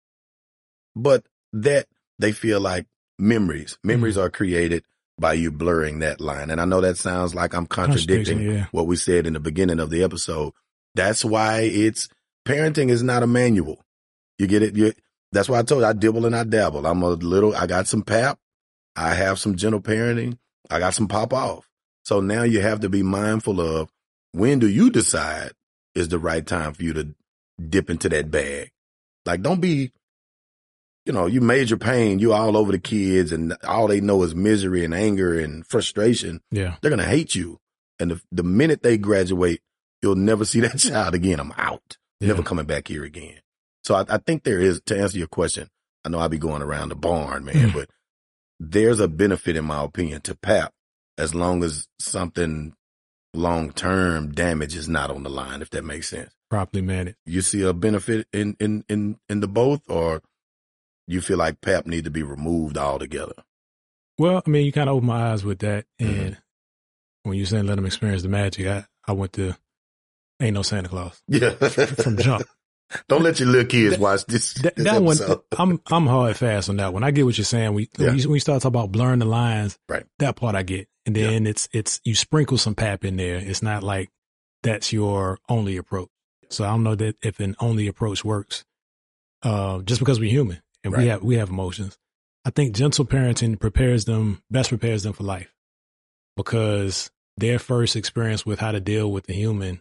Speaker 3: but that they feel like memories. Memories mm-hmm. are created by you blurring that line. And I know that sounds like I'm contradicting yeah. what we said in the beginning of the episode. That's why it's parenting is not a manual. You get it? You, that's why I told you I dibble and I dabble. I'm a little, I got some P A P. I have some gentle parenting. I got some pop off. So now you have to be mindful of when do you decide is the right time for you to dip into that bag. Like, don't be, you know, you major pain, you all over the kids and all they know is misery and anger and frustration.
Speaker 2: Yeah.
Speaker 3: They're going to hate you. And the, the minute they graduate, you'll never see that child again. I'm out. Yeah. Never coming back here again. So I, I think there is, to answer your question, I know I'll be going around the barn, man, mm. but there's a benefit, in my opinion, to P A P as long as something long-term damage is not on the line, if that makes sense.
Speaker 2: Properly managed.
Speaker 3: You see a benefit in, in, in, in the both, or you feel like P A P need to be removed altogether?
Speaker 2: Well, I mean, you kind of opened my eyes with that. And mm-hmm. when you saying let them experience the magic, I, I went to Ain't No Santa Claus.
Speaker 3: Yeah.
Speaker 2: From jump.
Speaker 3: Don't let your little kids
Speaker 2: that,
Speaker 3: watch this.
Speaker 2: That,
Speaker 3: this
Speaker 2: that one,
Speaker 3: episode.
Speaker 2: I'm I'm hard fast on that one. I get what you're saying. We yeah. when, you, when you start talking about blurring the lines,
Speaker 3: right?
Speaker 2: That part I get, and then yeah. it's it's you sprinkle some P A P in there. It's not like that's your only approach. So I don't know that if an only approach works, uh, just because we're human and right. we have we have emotions. I think gentle parenting prepares them best prepares them for life because their first experience with how to deal with the human.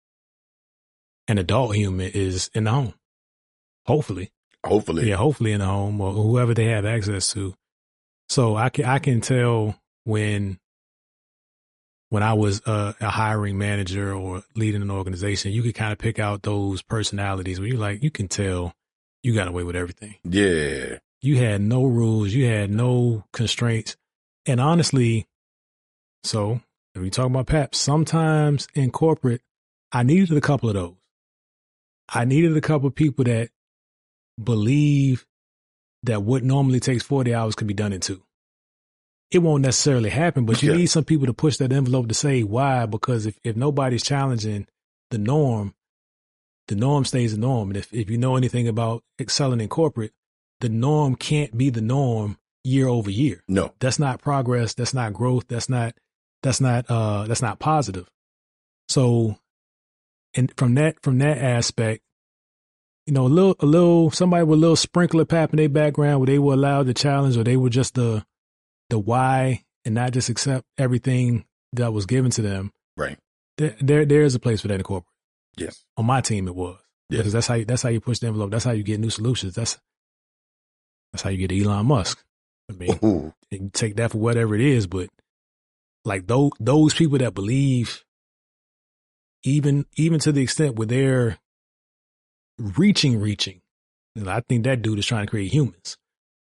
Speaker 2: An adult human is in the home. Hopefully.
Speaker 3: Hopefully.
Speaker 2: Yeah, hopefully in the home or whoever they have access to. So I can, I can tell when, when I was a, a hiring manager or leading an organization, you could kind of pick out those personalities where you're like, you can tell you got away with everything.
Speaker 3: Yeah.
Speaker 2: You had no rules. You had no constraints. And honestly, so if we talk about P A P, sometimes in corporate, I needed a couple of those. I needed a couple of people that believe that what normally takes forty hours could be done in two. It won't necessarily happen, but you yeah. need some people to push that envelope to say why, because if, if nobody's challenging the norm, the norm stays the norm. And if, if you know anything about excelling in corporate, the norm can't be the norm year over year.
Speaker 3: No.
Speaker 2: That's not progress. That's not growth. That's not, that's not, uh, that's not positive. So, and from that, from that aspect, you know, a little, a little, somebody with a little sprinkle of P A P in their background where they were allowed the challenge or they were just the, the why and not just accept everything that was given to them.
Speaker 3: Right.
Speaker 2: There, there, there is a place for that in corporate.
Speaker 3: Yes.
Speaker 2: On my team, it was. Yes. Because that's how you, that's how you push the envelope. That's how you get new solutions. That's, that's how you get Elon Musk. I mean, Ooh. You can take that for whatever it is, but like those, those people that believe, even, even to the extent where they're reaching, reaching, you know, I think that dude is trying to create humans.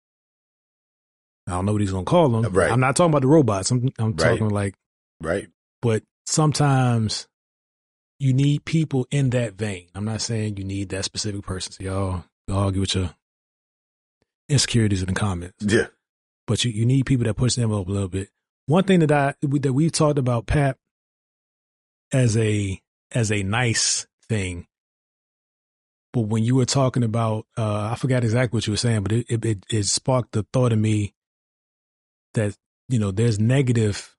Speaker 2: I don't know what he's going to call them.
Speaker 3: Right.
Speaker 2: I'm not talking about the robots. I'm, I'm
Speaker 3: right.
Speaker 2: talking like,
Speaker 3: right.
Speaker 2: But sometimes you need people in that vein. I'm not saying you need that specific person. So y'all, y'all get with your insecurities in the comments.
Speaker 3: Yeah.
Speaker 2: But you, you need people that push the envelope a little bit. one thing that I that we've talked about, Pap, as a as a nice thing, but when you were talking about, uh, I forgot exactly what you were saying, but it, it it it sparked the thought in me that, you know, there's negative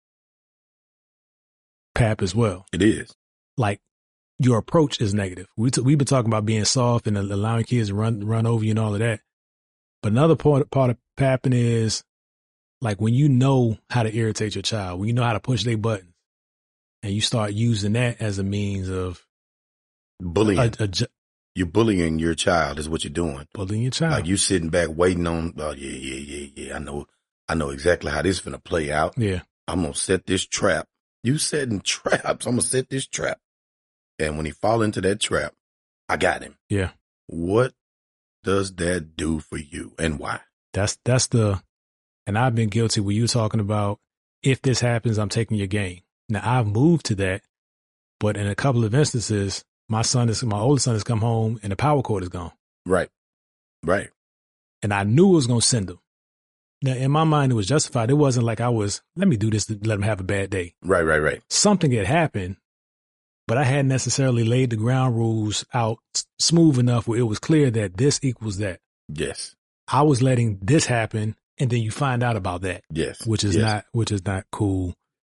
Speaker 2: Pap as well.
Speaker 3: It is.
Speaker 2: Like, your approach is negative. We t- we've been talking about being soft and allowing kids to run run over you and all of that. But another part part of papping is, like, when you know how to irritate your child, when you know how to push their buttons, and you start using that as a means of
Speaker 3: bullying.
Speaker 2: A, a,
Speaker 3: you're bullying your child is what you're doing.
Speaker 2: Bullying your child.
Speaker 3: Like, you sitting back waiting on, oh, yeah, yeah, yeah, yeah. I know, I know exactly how this is going to play out.
Speaker 2: Yeah.
Speaker 3: I'm going to set this trap. You setting traps. I'm going to set this trap. And when he fall into that trap, I got him.
Speaker 2: Yeah.
Speaker 3: What does that do for you and why?
Speaker 2: That's, that's the, and I've been guilty when you talking about, if this happens, I'm taking your game. Now, I've moved to that, but in a couple of instances, my son is, my oldest son has come home and the power cord is gone.
Speaker 3: Right. Right.
Speaker 2: And I knew it was going to send him. Now, in my mind, it was justified. It wasn't like I was, let me do this to let him have a bad day.
Speaker 3: Right, right, right.
Speaker 2: Something had happened, but I hadn't necessarily laid the ground rules out smooth enough where it was clear that this equals that.
Speaker 3: Yes.
Speaker 2: I was letting this happen, and then you find out about that.
Speaker 3: Yes.
Speaker 2: Which is
Speaker 3: yes.
Speaker 2: not, which is not cool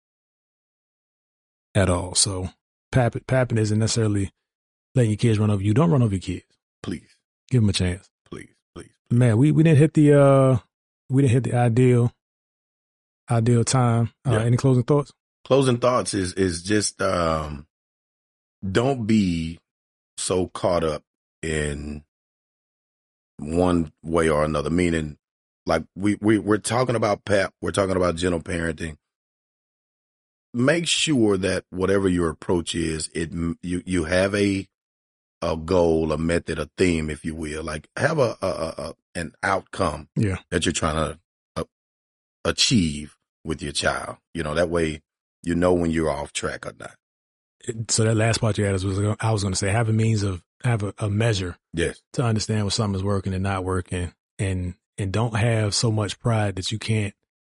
Speaker 2: at all. So papping, papping isn't necessarily letting your kids run over you. Don't run over your kids.
Speaker 3: Please.
Speaker 2: Give them a chance.
Speaker 3: Please, please.
Speaker 2: Man, we, we didn't hit the, uh, we didn't hit the ideal, ideal time. Uh, yeah. Any closing thoughts?
Speaker 3: Closing thoughts is, is just, um, don't be so caught up in one way or another. Meaning, like, we, we, we're talking about P A P, we're talking about gentle parenting. Make sure that whatever your approach is, it, you, you have a, a goal, a method, a theme, if you will. Like, have a, a, a an outcome
Speaker 2: yeah.
Speaker 3: that you're trying to uh, achieve with your child. You know, that way you know when you're off track or not.
Speaker 2: So that last part you had was, I was going to say, have a means of, have a, a measure.
Speaker 3: Yes.
Speaker 2: To understand when something is working and not working, and, and don't have so much pride that you can't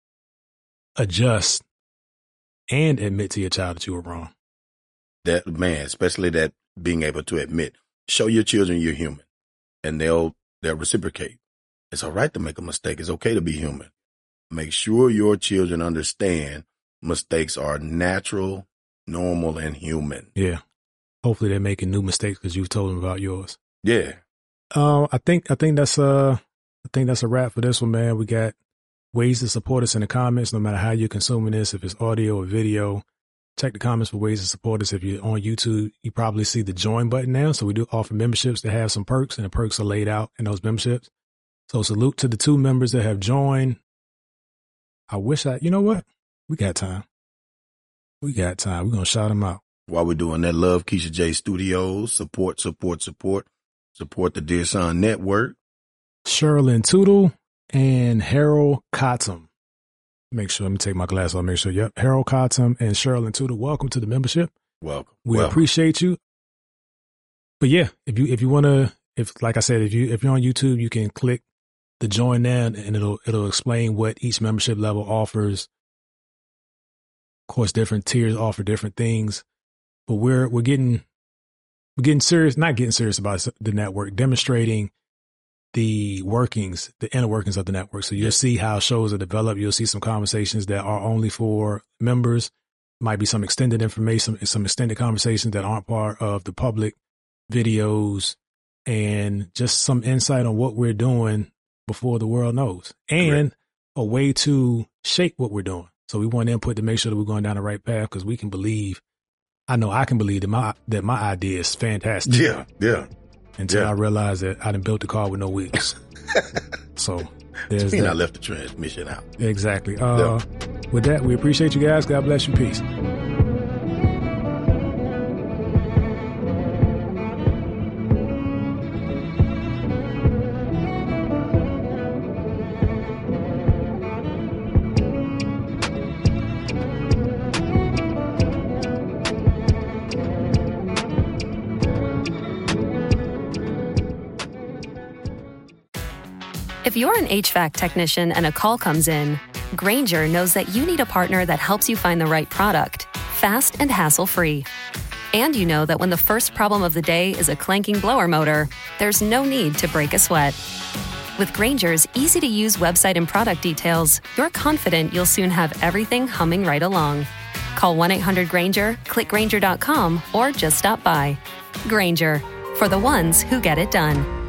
Speaker 2: adjust and admit to your child that you were wrong.
Speaker 3: That, man, especially that being able to admit, show your children you're human, and they'll, they'll reciprocate. It's all right to make a mistake. It's okay to be human. Make sure your children understand mistakes are natural, normal, and human.
Speaker 2: Yeah. Hopefully they're making new mistakes because you've told them about yours.
Speaker 3: Yeah.
Speaker 2: Uh, I think I think that's uh I think that's a wrap for this one, man. We got ways to support us in the comments, no matter how you're consuming this, if it's audio or video. Check the comments for ways to support us. If you're on YouTube, you probably see the join button now. So we do offer memberships that have some perks, and the perks are laid out in those memberships. So salute to the two members that have joined. I wish I, you know what? We got time. We got time. We're going to shout them out.
Speaker 3: While we're doing that, love Keisha J Studios. Support, support, support. Support the Dear Son Network.
Speaker 2: Sherilyn Tootle and Harold Cottom. Make sure, let me take my glass off. Make sure, yep. Harold Cottom and Sherilyn Tootle, welcome to the membership.
Speaker 3: Welcome.
Speaker 2: We
Speaker 3: welcome.
Speaker 2: appreciate you. But yeah, if you, if you want to, if, like I said, if you, if you're on YouTube, you can click the join now and it'll, it'll explain what each membership level offers. Of course, different tiers offer different things, but we're, we're getting, we're getting serious, not getting serious about the network, demonstrating the workings, the inner workings of the network. So you'll yes. see how shows are developed. You'll see some conversations that are only for members. Might be some extended information, some extended conversations that aren't part of the public videos, and just some insight on what we're doing before the world knows, and Correct. a way to shape what we're doing. So we want input to make sure that we're going down the right path, because we can believe, I know I can believe that my, that my idea is fantastic.
Speaker 3: Yeah. Yeah.
Speaker 2: Until
Speaker 3: yeah.
Speaker 2: I realized that I done built the car with no wheels. So there's that.
Speaker 3: I left the transmission out.
Speaker 2: Exactly. Uh,
Speaker 3: yeah.
Speaker 2: With that, we appreciate you guys. God bless you. Peace.
Speaker 4: If you're an H V A C technician and a call comes in, Grainger knows that you need a partner that helps you find the right product, fast and hassle-free. And you know that when the first problem of the day is a clanking blower motor, there's no need to break a sweat. With Grainger's easy-to-use website and product details, you're confident you'll soon have everything humming right along. Call one eight hundred Grainger, click Grainger dot com, or just stop by. Grainger, for the ones who get it done.